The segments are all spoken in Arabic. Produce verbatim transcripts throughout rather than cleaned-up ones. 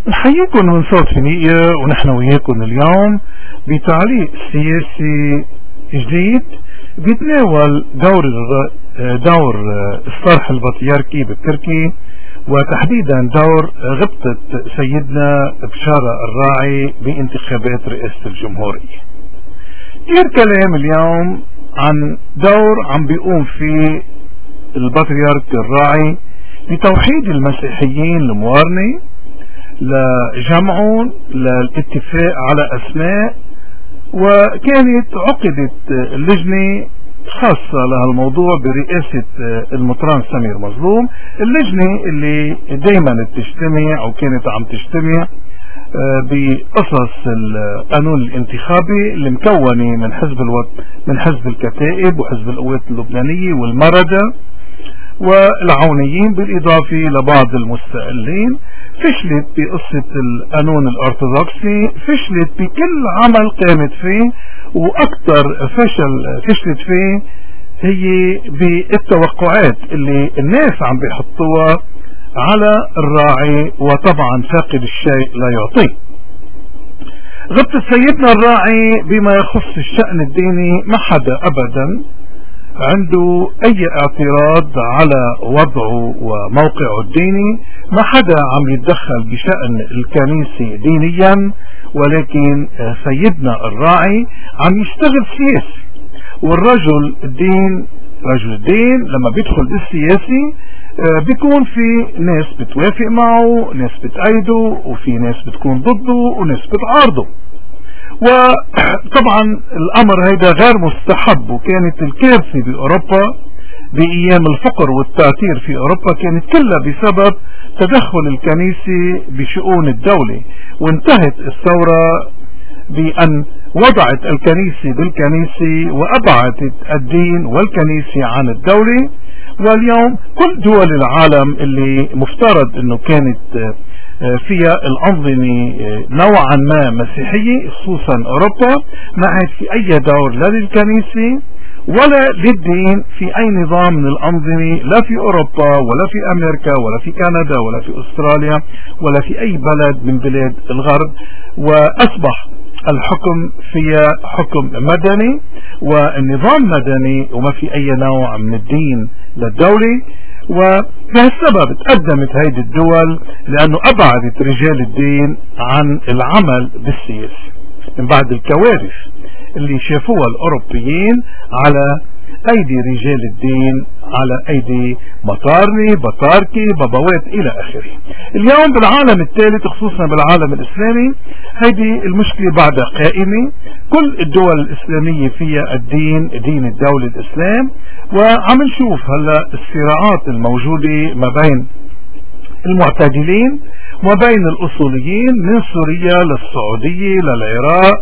نحييكم من صوت فينيقيا، ونحن وياكم اليوم بتعليق سياسي جديد بيتناول دور دور الصرح البطريركي بالتركي، وتحديدا دور غبطة سيدنا بشارة الراعي بانتخابات رئاسة الجمهورية. كثير كلام اليوم عن دور عم بيقوم فيه البطريرك الراعي لتوحيد المسيحيين الموارنة، لجمعهم للاتفاق على أسماء، وكانت عقدت اللجنة خاصة لهالموضوع برئاسة المطران سمير مظلوم، اللجنة اللي دايما بتجتمع او كانت عم تجتمع بقصص القانون الانتخابي اللي مكونة من حزب الوط من حزب الكتائب وحزب القوات اللبنانية والمردة والعونيين بالإضافة لبعض المستقلين. فشلت بقصة القانون الأرثوذكسي، فشلت بكل عمل قامت فيه، وأكثر فشل فشلت فيه هي بالتوقعات اللي الناس عم بيحطوها على الراعي، وطبعا فاقد الشيء لا يعطيه. غبطة سيدنا الراعي بما يخص الشأن الديني ما حدا أبدا عنده اي اعتراض على وضعه وموقعه الديني، ما حدا عم يتدخل بشأن الكنيسة دينيا، ولكن سيدنا الراعي عم يشتغل سياسي. والرجل الدين رجل الدين لما بيدخل بالسياسي بيكون في ناس بتوافق معه، ناس بتأيده، وفي ناس بتكون ضده، وناس بتعارضه. وطبعا الامر هيدا غير مستحب، وكانت الكارثة باوروبا بايام الفقر والتعتير في اوروبا كانت كلها بسبب تدخل الكنيسة بشؤون الدولة، وانتهت الثورة بان وضعت الكنيسة بالكنيسة وابعدت الدين والكنيسة عن الدولة. واليوم كل دول العالم اللي مفترض انه كانت فيها الأنظمة نوعا ما مسيحية خصوصا أوروبا، ما عاد في أي دور لا للكنيسة ولا للدين في أي نظام من الأنظمة، لا في أوروبا ولا في أمريكا ولا في كندا ولا في أستراليا ولا في أي بلد من بلاد الغرب. وأصبح الحكم فيها حكم مدني والنظام مدني، وما في أي نوع من الدين للدولة. وبهالسبب تقدمت هيدي الدول لأنه أبعدت رجال الدين عن العمل بالسياسة من بعد الكوارث اللي شافوها الأوروبيين على أيدي رجال الدين، على أيدي مطارني بطاركي بابوات إلى آخره. اليوم بالعالم الثالث خصوصا بالعالم الإسلامي هيدي المشكلة بعدها قائمة. كل الدول الإسلامية فيها الدين دين الدولة الإسلام، وعم نشوف هلا الصراعات الموجودة ما بين المعتدلين وما بين الأصوليين من سوريا للسعودية للعراق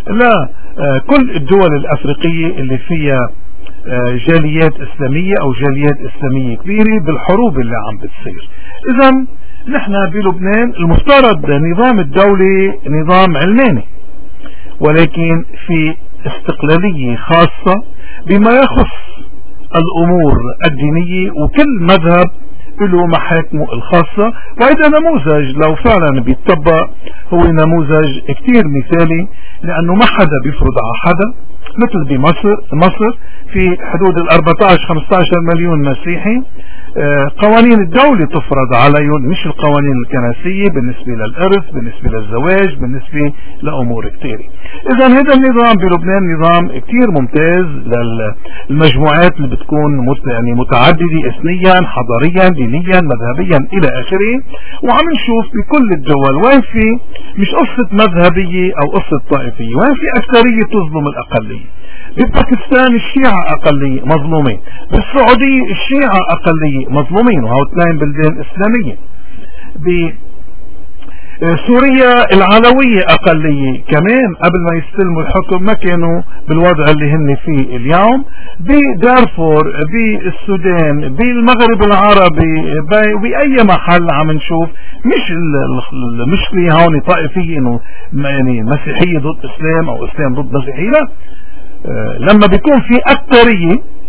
لكل الدول الأفريقية اللي فيها جاليات إسلامية أو جاليات إسلامية كبيرة بالحروب اللي عم بتصير. إذا نحن بلبنان المفترض نظام الدولة نظام علماني، ولكن في استقلالية خاصة بما يخص الأمور الدينية، وكل مذهب له محاكمه الخاصة. وهذا نموذج لو فعلا بيتطبق هو نموذج كتير مثالي، لأنه ما حدا بيفرض على حدا. مثل بمصر مصر في حدود ال أربعة عشر خمسة عشر مليون مسيحي، قوانين الدولة تفرض عليهم مش القوانين الكنسية بالنسبة للإرث، بالنسبة للزواج، بالنسبة لأمور كتيرة. إذا هذا النظام بلبنان نظام كتير ممتاز للمجموعات اللي بتكون يعني متعددة إثنيا حضاريا دينيا مذهبيا إلى آخره. وعم نشوف بكل الدول وين في مش قصة مذهبية أو قصة طائفية، وين في أكثرية تظلم الأقلية. بباكستان الشيعة أقلية مظلومين، بالسعودية الشيعة أقلية مظلومين، وهو اثنين بلدان إسلامية. بسوريا العلوية أقلية كمان قبل ما يستلموا الحكم ما كانوا بالوضع اللي هن فيه اليوم. بدارفور بالسودان بالمغرب العربي بأي محل عم نشوف مش المشكلة هون طائفية انه يعني مسيحية ضد اسلام او اسلام ضد مسيحية، لا. لما بيكون في أكثرية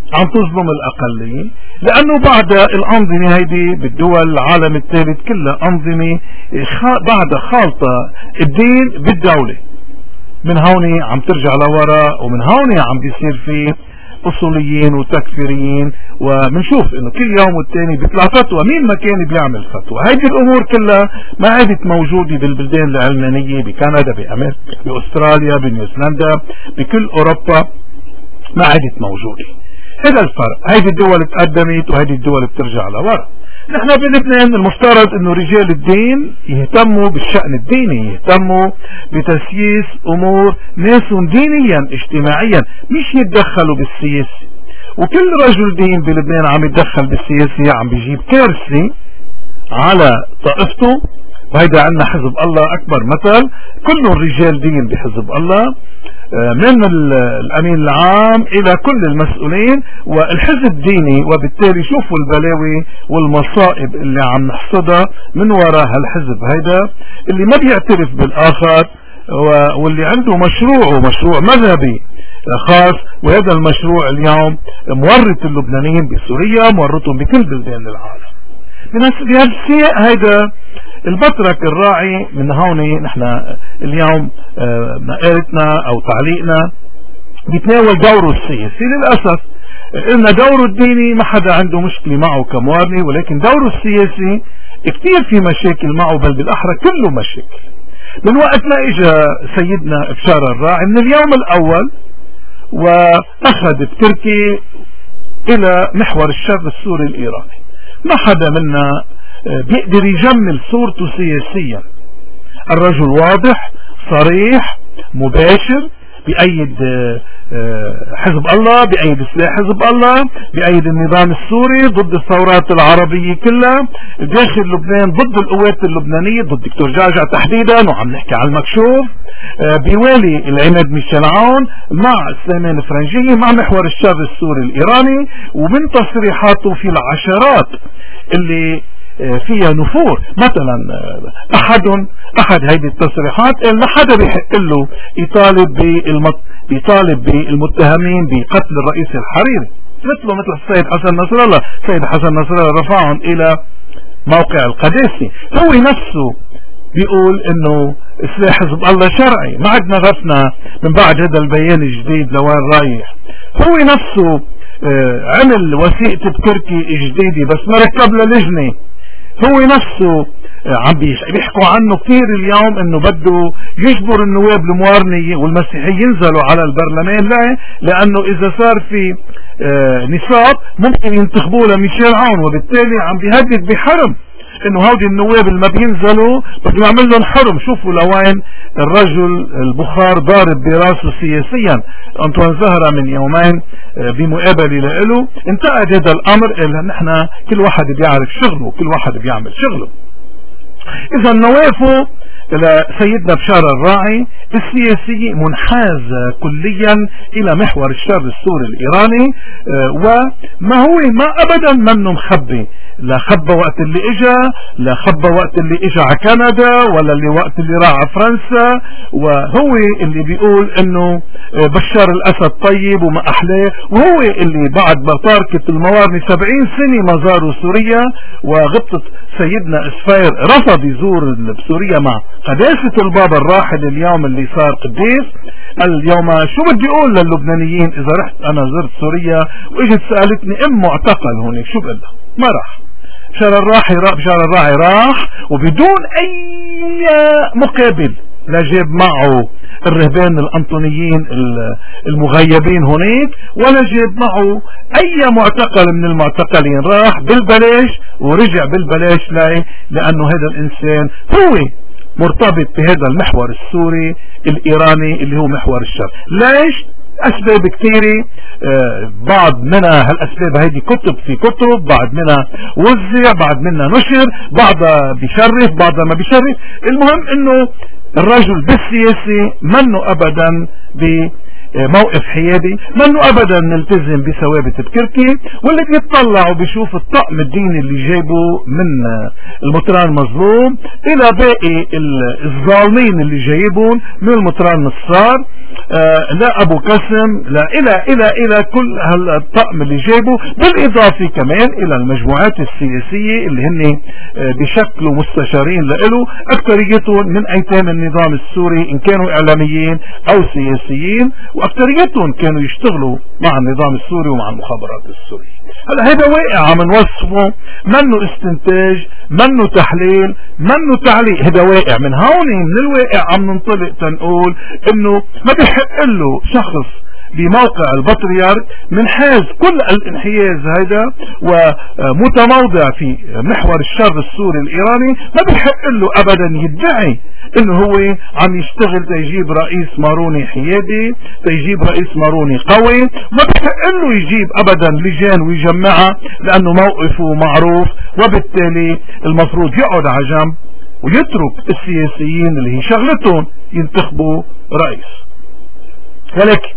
عم تظلم الأقلية، لأنه بعد الأنظمة هيدي بالدول العالم الثالث كلها أنظمة بعد خالطة الدين بالدولة. من هون عم ترجع لورا، ومن هون عم بيصير في أصوليين وتكفيريين، ومنشوف انه كل يوم والتاني بيطلع فتوى، مين ما كان بيعمل فتوى. هيدي الامور كلها ما عادت موجودة بالبلدان العلمانية، بكندا، بأمريكا، بأستراليا، بنيوزيلندا، بكل اوروبا ما عادت موجودة. هذا الفرق. هيدي الدول تقدمت وهيدي الدول بترجع لورا. نحن بلبنان المفترض انه رجال الدين يهتموا بالشأن الديني، يهتموا بتسييس امور ناسهم دينيا اجتماعيا، مش يتدخلوا بالسياسة. وكل رجل دين بلبنان عم يتدخل بالسياسة عم بيجيب كارثة على طائفته. وهيدا عندنا حزب الله اكبر مثل، كلهم رجال دين بحزب الله، من الامين العام الى كل المسؤولين والحزب الديني. وبالتالي شوفوا البلاوي والمصائب اللي عم نحصدها من وراء هالحزب هيدا اللي ما بيعترف بالاخر، واللي عنده مشروع ومشروع مذهبي خاص. وهذا المشروع اليوم مورط اللبنانيين بسوريا، مورطهم بكل بلدان العالم. بهذا السياق هيدا البطرك الراعي. من هون نحن اليوم مقالتنا او تعليقنا بيتناول دوره السياسي. للأسف قلنا دوره الديني ما حدا عنده مشكلة معه كموارني، ولكن دوره السياسي كتير في مشاكل معه، بل بالأحرى كله مشاكل. من وقت ما اجا سيدنا بشار الراعي من اليوم الأول وأخذ بتركي إلى محور الشر السوري الإيراني، ما حدا منا بيقدر يجمل صورته سياسيا. الرجل واضح صريح مباشر، بأيد حزب الله، بأيد سلاح حزب الله، بأيد النظام السوري ضد الثورات العربية كلها داخل لبنان، ضد القوات اللبنانية، ضد دكتور جعجع تحديدا، وعم نحكي على المكشوف. بيوالي العماد ميشيل عون مع سليمان فرنجية مع محور الشر السوري الإيراني. ومن تصريحاته في العشرات اللي فيها نفور. مثلا احد احد هيدي التصريحات اللي حدا بيحق له يطالب بالمط... يطالب بالمتهمين بقتل الرئيس الحريري، مثله مثل السيد حسن نصر الله. السيد حسن نصر الله رفعهم الى موقع القداسي. هو نفسه بيقول انه سلاح حزب الله شرعي. ما عدنا غفنا من بعد هذا البيان الجديد لوين رايح. هو نفسه عمل وثيقة بتركي جديدة بس ما ركب له لجنة. هو نفسه عم بيحكوا عنه كثير اليوم انه بده يجبر النواب الموارنية والمسيحيين ينزلوا على البرلمان. لا، لانه اذا صار في نصاب ممكن ينتخبوه لميشيل عون، وبالتالي عم بيهدد بحرم انه هودي النواب اللي ما بينزلوا بده يعمل لهم حرم. شوفوا لوين الرجل البخار ضارب براسه سياسيا. انطوان زهرة من يومين بمقابله له انتقد هذا الامر، الا نحن كل واحد بيعرف شغله وكل واحد بيعمل شغله. اذا نوافه لسيدنا بشار الراعي السياسي منحازة كليا الى محور الشر السوري الايراني، وما هو ما ابدا منه مخبي. لا خبى وقت اللي اجا، لا خبى وقت اللي اجا على كندا، ولا اللي وقت اللي راح على فرنسا. وهو اللي بيقول انه بشار الاسد طيب وما احلاه، وهو اللي بعد بطاركة الموارني سبعين سنة ما زاروا سوريا، وغبطة سيدنا اسفاير رفض يزور سوريا مع قداسة البابا الراحل اليوم اللي صار قديس. اليوم شو بدي اقول للبنانيين اذا رحت انا زرت سوريا واجت سألتني ام معتقل هونيك شو بقول لها؟ ما راح. بشار الراعي راح بشار الراعي راح وبدون اي مقابل، لا جاب معه الرهبان الانطونيين المغيبين هناك، ولا جاب معه اي معتقل من المعتقلين. راح بالبلاش ورجع بالبلاش. لاي لانه هذا الانسان هو مرتبط بهذا المحور السوري الايراني اللي هو محور الشر. ليش؟ اسباب كثيرة، آه بعض منها هالاسباب هيدي كتب في كتب، بعض منها وزع، بعض منها نشر، بعضها بيشرف، بعضها ما بيشرف. المهم انه الرجل بالسياسي منه ابدا موقف حيادي، منه ابدا نلتزم بثوابت بكركي. واللي بيطلع وبيشوف الطقم الديني اللي جايبه من المطران مظلوم الى باقي الظالمين اللي جايبون من المطران نصار، آه لا ابو قاسم، لا الى الى الى كل هالطقم اللي جايبه، بالاضافه كمان الى المجموعات السياسيه اللي هن آه بشكل مستشارين له، اكثريتهم من ايتام النظام السوري ان كانوا اعلاميين او سياسيين، واكثريتهم كانوا يشتغلوا مع النظام السوري ومع المخابرات السورية. هلا هذا واقع عم نوصفه، منه استنتاج، منه تحليل، منه تعليق، هذا واقع. من هون من الواقع عم ننطلق تنقول انه ما بيحق له شخص بموقع البطريرك من حيز كل الانحياز هذا ومتموضع في محور الشر السوري الايراني، ما بيحق له ابدا يدعي انه هو عم يشتغل تيجيب رئيس ماروني حيادي، تيجيب رئيس ماروني قوي. ما بيحق له يجيب ابدا لجان ويجمعها لانه موقفه معروف، وبالتالي المفروض يقعد على جنب ويترك السياسيين اللي هي شغلتهم ينتخبوا رئيس. ولكن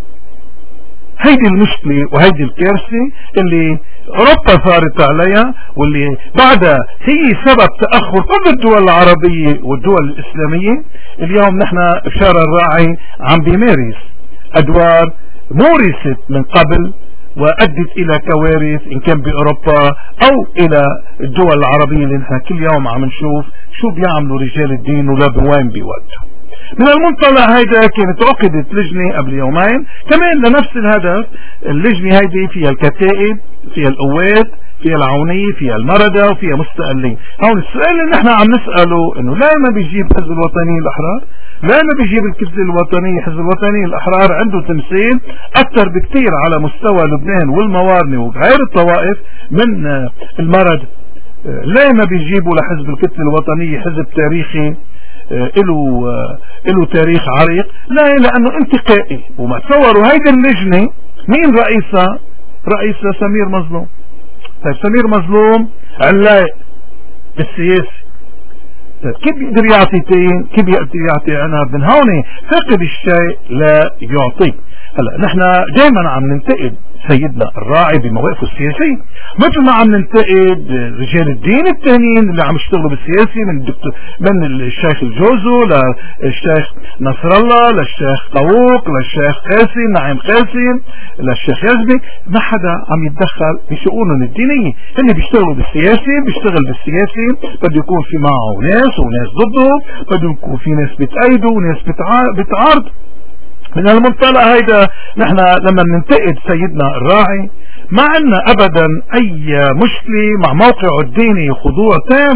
هيدي المشكلة وهيدي الكارثة اللي اوروبا صارت عليها، واللي بعدها هي سبب تأخر كل الدول العربية والدول الاسلامية. اليوم نحن بشار الراعي عم بيمارس ادوار مورست من قبل وادت الى كوارث ان كان باوروبا او الى الدول العربية اللي نحن كل يوم عم نشوف شو بيعملوا رجال الدين ولا بوين بيوجهوا. من المنطلع هيدا كانت عقدت لجنة قبل يومين كمان لنفس الهدف. اللجنة هيدي فيها الكتائب، فيها القوات، فيها العونية، فيها المردة، وفيها مستقلين. هون السؤال اللي نحن عم نسأله انه لا ما بيجيب حزب الوطني الاحرار، لا ما بيجيب الكتلة الوطنية، حزب الوطني الاحرار عنده تمثيل اكثر بكتير على مستوى لبنان والموارنة وغير الطوائف من المرد. لا ما بيجيبوا لحزب الكتلة الوطنية حزب تاريخي له له تاريخ عريق، لا لانه انتقائي. وما تصوروا هيدي اللجنة مين رئيسها؟ رئيسها سمير مظلوم. طيب سمير مظلوم علاق بالسياسة، طيب كيف بيقدر يعطي تين؟ كيف بيقدر يعطي عنب؟ من هون فاقد الشيء لا يعطيه. هلا نحن دائما عم ننتقد سيدنا الراعي بمواقفه السياسية، مثل ما عم ننتقد رجال الدين التانيين اللي عم يشتغلوا بالسياسي، من الدكتور من الشيخ الجوزو للشيخ نصر الله للشيخ طاووق للشيخ قاسم نعيم قاسم للشيخ يزبي. ما حدا عم يتدخل بشؤونهم الدينية. اللي بيشتغلوا بالسياسي بيشتغل بالسياسي، بده يكون في معه ناس وناس ضده، بده يكون في ناس بتأيده وناس بتعارض. من المنطلع هيدا نحن لما ننتقد سيدنا الراعي ما عندنا ابدا اي مشكلة مع موقعه الديني، خضوع تام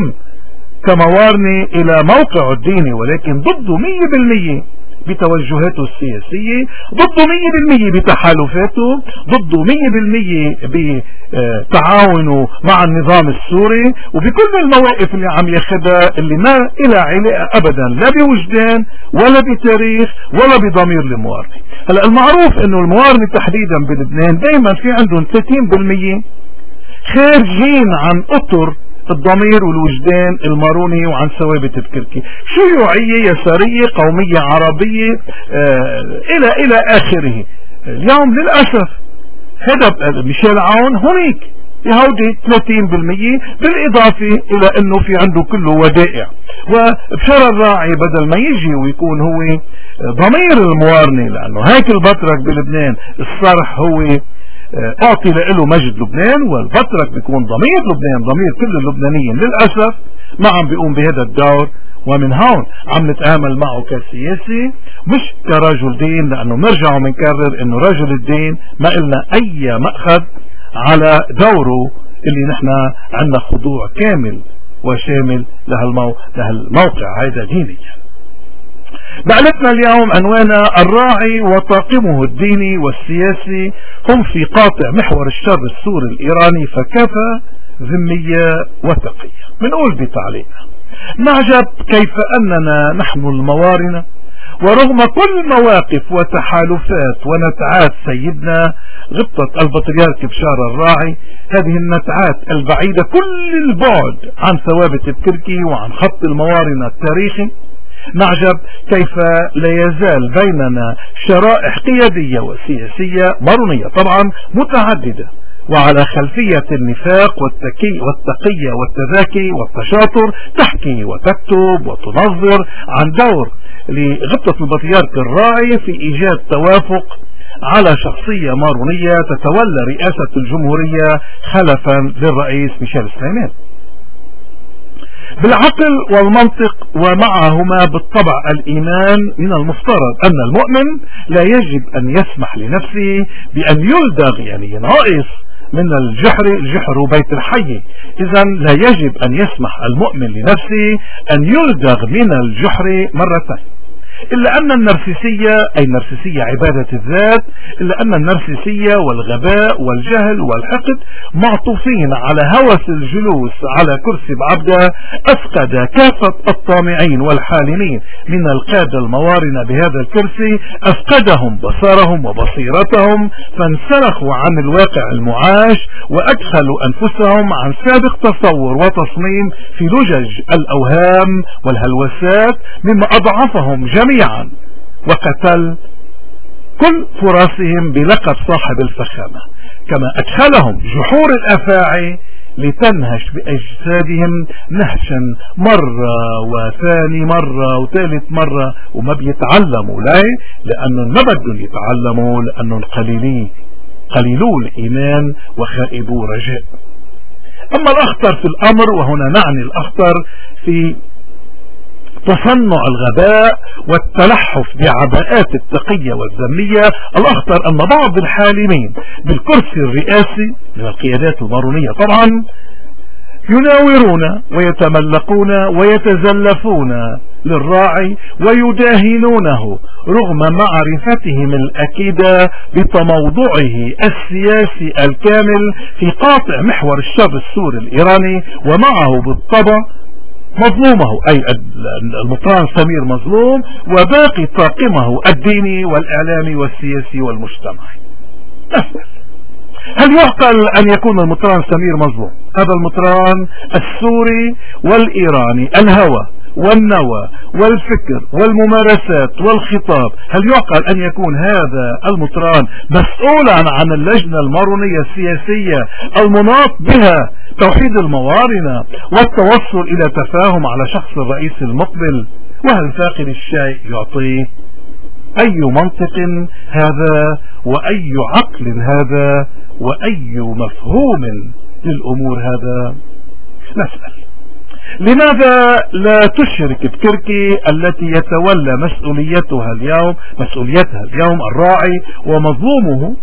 كموارنة الى موقعه الديني، ولكن ضده مية بالمية بتوجهاته السياسية، ضده مية بالمية بتحالفاته، ضده مية بالمية بتعاونه مع النظام السوري، وبكل المواقف اللي عم ياخدها اللي ما إلها علاقة ابدا لا بوجدان ولا بتاريخ ولا بضمير الموارنة. هلا المعروف انه الموارنة تحديدا بلبنان دايما في عندهم ثلاثين بالمية خارجين عن اطر الضمير والوجدان الماروني وعن ثوابت بكركي، شيوعية يسارية قومية عربية آه الى الى اخره. اليوم للأسف هذا ميشيل عون هناك يهودي ثلاثين بالمية، بالاضافة الى انه في عنده كله ودائع. وبشار الراعي بدل ما يجي ويكون هو ضمير الموارنة، لانه هيك البطرك بلبنان الصرح هو اعطي له مجد لبنان، والبطرك بيكون ضمير لبنان، ضمير كل اللبنانيين. للأسف ما عم بيقوم بهذا الدور، ومن هون عم نتعامل معه كسياسي مش كرجل دين، لانه نرجع ونكرر انه رجل الدين ما إلنا اي مأخذ على دوره اللي نحن عندنا خضوع كامل وشامل لهالمو... لهالموقع هذا دينيا. بعلتنا اليوم عنوانا الراعي وطاقمه الديني والسياسي هم في قاطع محور الشر السوري الإيراني، فكفى ذمية وتقية. بنقول بتعليق نعجب كيف أننا نحن الموارنة ورغم كل مواقف وتحالفات ونتعات سيدنا غبطة البطريرك بشار الراعي، هذه النتعات البعيدة كل البعد عن ثوابت التركي وعن خط الموارنة التاريخي، نعجب كيف لا يزال بيننا شرائح قيادية وسياسية مارونية طبعا متعددة، وعلى خلفية النفاق والتكي والتقية والتذاكي والتشاطر تحكي وتكتب وتنظر عن دور لغبطة البطريرك الراعي في إيجاد توافق على شخصية مارونية تتولى رئاسة الجمهورية خلفا للرئيس ميشيل سليمان. بالعقل والمنطق ومعهما بالطبع الإيمان، من المفترض أن المؤمن لا يجب أن يسمح لنفسه بأن يلدغ، يعني ينقص من الجحر الجحر بيت الحي. إذا لا يجب أن يسمح المؤمن لنفسه أن يلدغ من الجحر مرتين. إلا أن النرسيسية، أي نرسيسية عبادة الذات، إلا أن النرسيسية والغباء والجهل والحقد معطوفين على هوس الجلوس على كرسي بعبدة أفقد كافة الطامعين والحالمين من القادة الموارنة بهذا الكرسي، أفقدهم بصرهم وبصيرتهم، فانسلخوا عن الواقع المعاش وأدخلوا أنفسهم عن سابق تصور وتصميم في لجج الأوهام والهلوسات، مما أضعفهم جميعا وقتل كل فرصهم بلقب صاحب الفخامة، كما أدخلهم جحور الأفاعي لتنهش بأجسادهم نهشا مرة وثاني مرة وثالث مرة، وما بيتعلموا. ليه؟ لأنهم ما بدهم يتعلموا، لأنهم قليلين قليلو الإيمان وخائبو رجاء. أما الأخطر في الأمر، وهنا نعني الأخطر في تصنع الغباء والتلحف بعباءات التقية والذمية، الأخطر أن بعض الحالمين بالكرسي الرئاسي من القيادات المارونية طبعا يناورون ويتملقون ويتزلفون للراعي ويداهنونه رغم معرفتهم الأكيدة بتموضعه السياسي الكامل في قاطع محور الشر السوري الإيراني، ومعه بالطبع مظلومه أي المطران سمير مظلوم، وباقي طاقمه الديني والإعلامي والسياسي والمجتمعي. أسأل، هل يعقل أن يكون المطران سمير مظلوم؟ هذا المطران السوري والإيراني، الهوى والنوى والفكر والممارسات والخطاب، هل يعقل أن يكون هذا المطران مسؤولا عن اللجنة المارونية السياسية المناط بها توحيد الموارنة والتوصل إلى تفاهم على شخص الرئيس المقبل؟ وهل فاقد الشيء يعطيه؟ أي منطق هذا، وأي عقل هذا، وأي مفهوم للأمور هذا؟ نسأل، لماذا لا تشرك بتركي التي يتولى مسؤوليتها اليوم مسؤوليتها اليوم الراعي ومظلومه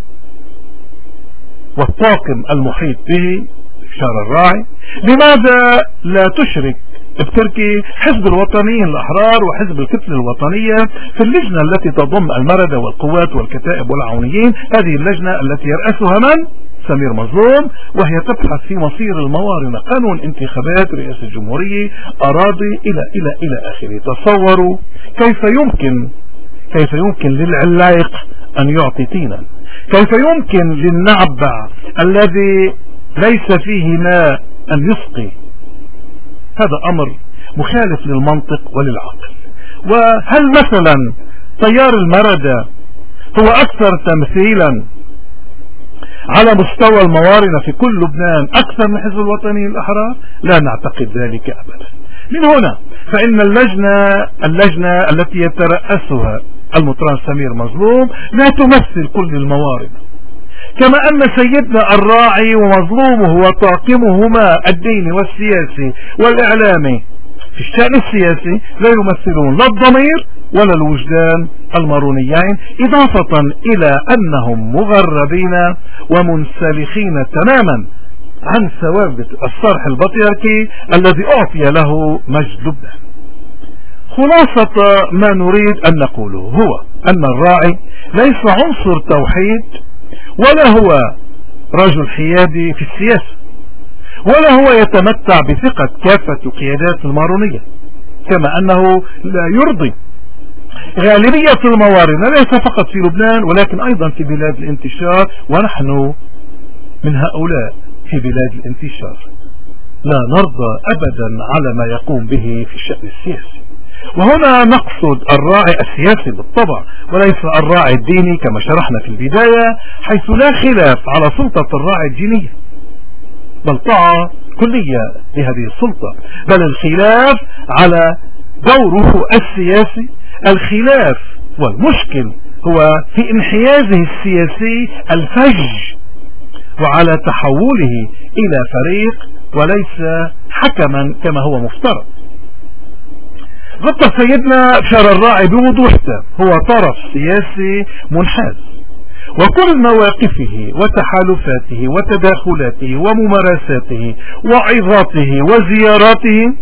والطاقم المحيط به شار الراعي، لماذا لا تشرك بتركي حزب الوطنيين الأحرار وحزب الكتلة الوطنية في اللجنة التي تضم المردة والقوات والكتائب والعونيين؟ هذه اللجنة التي يرأسها من؟ سمير مظلوم، وهي تبحث في مصير الموارنة، قانون انتخابات رئاسة الجمهورية، أراضي إلى إلى إلى آخره. تصوروا كيف يمكن كيف يمكن للعلاق أن يعطي طينا، كيف يمكن للنعبع الذي ليس فيه ماء أن يسقي. هذا أمر مخالف للمنطق وللعقل. وهل مثلا تيار المردة هو أكثر تمثيلا على مستوى الموارنة في كل لبنان أكثر من حزب الوطني الأحرار؟ لا نعتقد ذلك أبدا. من هنا فإن اللجنة اللجنة التي يترأسها المطران سمير مظلوم لا تمثل كل الموارنة، كما أن سيدنا الراعي ومظلومه وطاقمهما الديني والسياسي والإعلامي في الشأن السياسي لا يمثلون لا الضمير ولا الوجدان المارونيين، إضافة إلى أنهم مغربين ومنسلخين تماما عن ثوابت الصرح البطريركي الذي أعطي له مجد لبنان. خلاصة ما نريد أن نقوله هو أن الراعي ليس عنصر توحيد، ولا هو رجل حيادي في السياسة، ولا هو يتمتع بثقة كافة قيادات المارونية، كما أنه لا يرضي غالبية الموارنة ليس فقط في لبنان ولكن أيضا في بلاد الانتشار، ونحن من هؤلاء في بلاد الانتشار. لا نرضى أبدا على ما يقوم به في الشأن السياسي، وهنا نقصد الراعي السياسي بالطبع وليس الراعي الديني كما شرحنا في البداية، حيث لا خلاف على سلطة الراعي الدينية بل طاعة كلية لهذه السلطة، بل الخلاف على دوره السياسي. الخلاف والمشكل هو في انحيازه السياسي الفج وعلى تحوله إلى فريق وليس حكما كما هو مفترض. غطى سيدنا بشار الراعي بوضوح هو طرف سياسي منحاز، وكل مواقفه وتحالفاته وتداخلاته وممارساته وعظاته وزياراته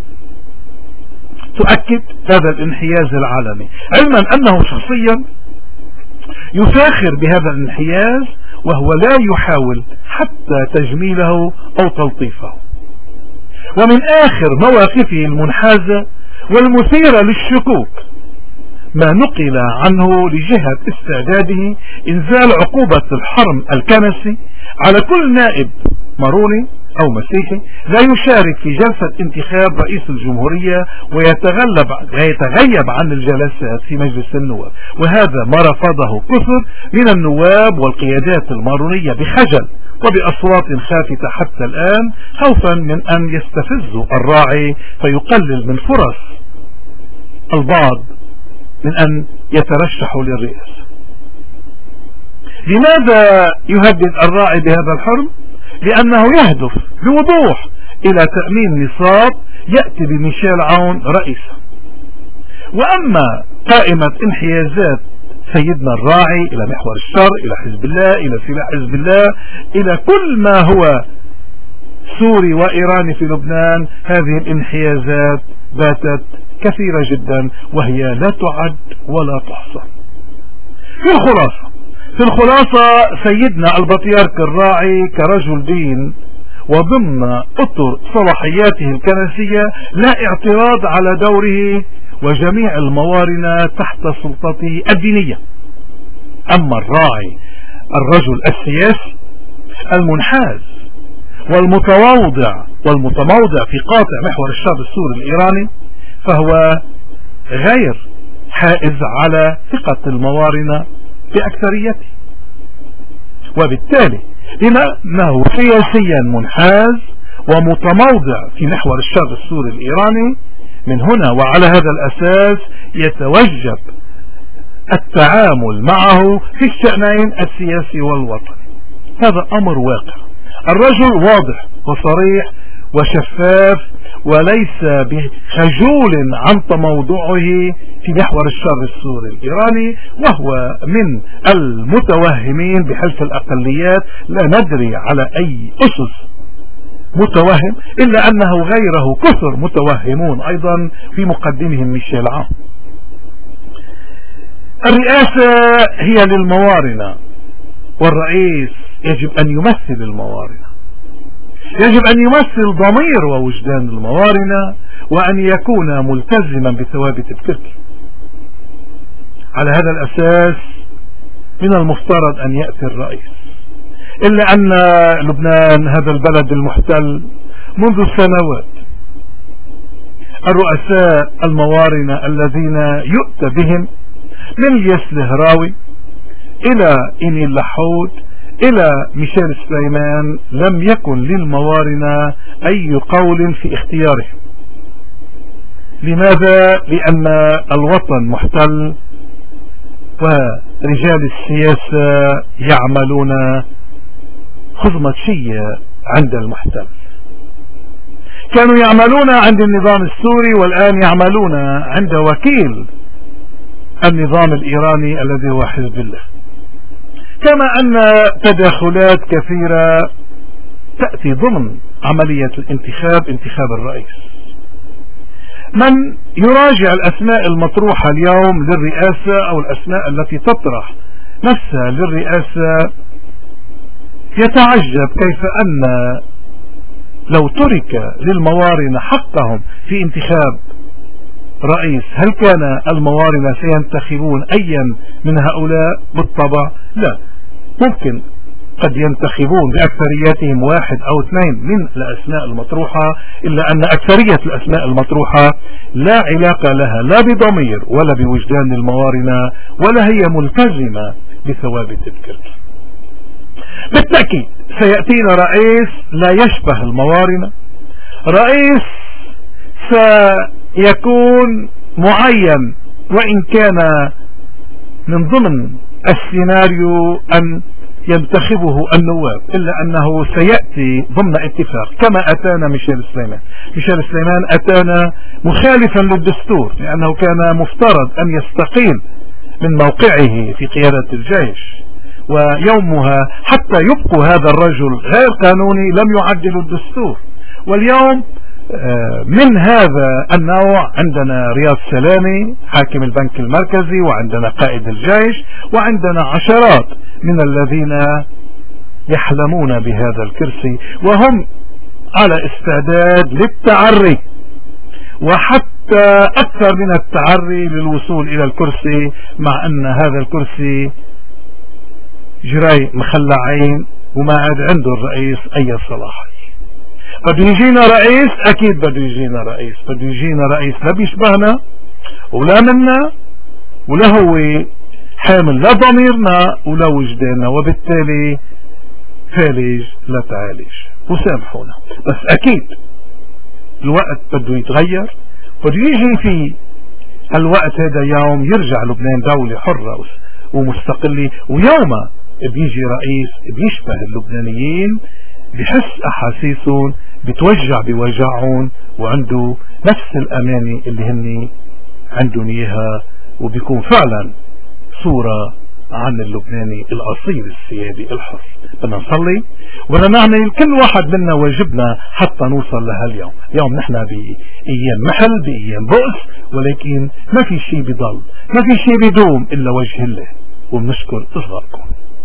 تؤكد هذا الانحياز العالمي، علما أنه شخصيا يفاخر بهذا الانحياز وهو لا يحاول حتى تجميله أو تلطيفه. ومن آخر مواقفه المنحازة والمثيرة للشكوك ما نقل عنه لجهة استعداده إنزال عقوبة الحرم الكنسي على كل نائب ماروني أو مسيحي لا يشارك في جلسة انتخاب رئيس الجمهورية ويتغلب ويتغيب عن الجلسات في مجلس النواب، وهذا ما رفضه كثر من النواب والقيادات المارونية بخجل وبأصوات خافتة حتى الآن، خوفا من أن يستفزوا الراعي فيقلل من فرص البعض من أن يترشحوا للرئاسة. لماذا يهدد الراعي بهذا الحرم؟ لأنه يهدف بوضوح إلى تأمين نصاب يأتي بميشيل عون رئيسا. وأما قائمة انحيازات سيدنا الراعي إلى محور الشر، إلى حزب الله، إلى سلاح حزب الله، إلى كل ما هو سوري وإيراني في لبنان، هذه الانحيازات باتت كثيرة جدا وهي لا تعد ولا تحصى. في الخلاصة في الخلاصة سيدنا البطيارك الراعي كرجل دين وضمن أطر صلاحياته الكنسية لا اعتراض على دوره وجميع الموارنة تحت سلطته الدينية. أما الراعي الرجل السياسي المنحاز والمتواضع والمتموضع في قاطع محور الشر السوري الإيراني فهو غير حائز على ثقة الموارنة بأكثريته، وبالتالي بما أنه سياسيا منحاز ومتموضع في محور الشر السوري الإيراني، من هنا وعلى هذا الأساس يتوجب التعامل معه في الشأنين السياسي والوطني. هذا أمر واقع. الرجل واضح وصريح وشفاف وليس بخجول عن تموضعه في محور الشر السوري الإيراني، وهو من المتوهمين بحلف الأقليات، لا ندري على أي أسس متوهم إلا أنه غيره كثر متوهمون أيضا في مقدمهم ميشيل عون. الرئاسة هي للموارنة والرئيس يجب أن يمثل الموارنة، يجب أن يمثل ضمير ووجدان الموارنة وأن يكون ملتزما بثوابت التركي. على هذا الأساس من المفترض أن يأتي الرئيس، إلا أن لبنان هذا البلد المحتل منذ سنوات الرؤساء الموارنة الذين يؤتى بهم من الياس الهراوي إلى إني اللحود إلى ميشيل سليمان لم يكن للموارنة أي قول في اختيارهم. لماذا؟ لأن الوطن محتل ورجال السياسة يعملون خصمة شيء عند المحتل. كانوا يعملون عند النظام السوري والآن يعملون عند وكيل النظام الإيراني الذي هو حزب الله. كما أن تداخلات كثيرة تأتي ضمن عملية الانتخاب، انتخاب الرئيس. من يراجع الأسماء المطروحة اليوم للرئاسة أو الأسماء التي تطرح نفسها للرئاسة يتعجب كيف أن لو ترك للموارنة حقهم في انتخاب رئيس هل كان الموارنة سينتخبون أيا من هؤلاء؟ بالطبع لا. ممكن قد ينتخبون بأكثريتهم واحد أو اثنين من الأسماء المطروحة، إلا أن أكثرية الأسماء المطروحة لا علاقة لها لا بضمير ولا بوجدان الموارنة، ولا هي ملتزمة بثوابت الكرك. بالتأكيد سيأتينا رئيس لا يشبه الموارنة، رئيس سيكون معين وإن كان من ضمن السيناريو أن ينتخبه النواب، إلا أنه سيأتي ضمن اتفاق كما أتانا ميشيل سليمان. ميشيل سليمان أتانا مخالفا للدستور، لأنه كان مفترض أن يستقيل من موقعه في قيادة الجيش، ويومها حتى يبقوا هذا الرجل غير قانوني لم يعدلوا الدستور. واليوم من هذا النوع عندنا رياض سلامي حاكم البنك المركزي، وعندنا قائد الجيش، وعندنا عشرات من الذين يحلمون بهذا الكرسي وهم على استعداد للتعري، وحتى أكثر من التعري للوصول إلى الكرسي، مع أن هذا الكرسي جراي مخلعين وما عاد عنده الرئيس أي صلاحية. بده يجينا رئيس، اكيد بده يجينا رئيس، بده يجينا رئيس لا بيشبهنا ولا منا ولا هو حامل لا ضميرنا ولا وجداننا، وبالتالي فالج لا تعالج، وسامحونا. بس اكيد الوقت بده يتغير، بده يجي في الوقت هذا يوم يرجع لبنان دولة حرة ومستقلة، ويوم بيجي رئيس بيشبه اللبنانيين، بحس احاسيسهم، بتوجع بوجعهم، وعنده نفس الاماني اللي هن عندهم اياها، وبيكون فعلا صورة عن اللبناني الاصيل السيادي الحر. بدنا نصلي وبدنا نعمل كل واحد منا واجبنا حتى نوصل لهاليوم. اليوم نحن بايام محل، بايام بؤس، ولكن ما في شيء بضل، ما في شيء بيدوم الا وجه الله، وبنشكر اصغركم.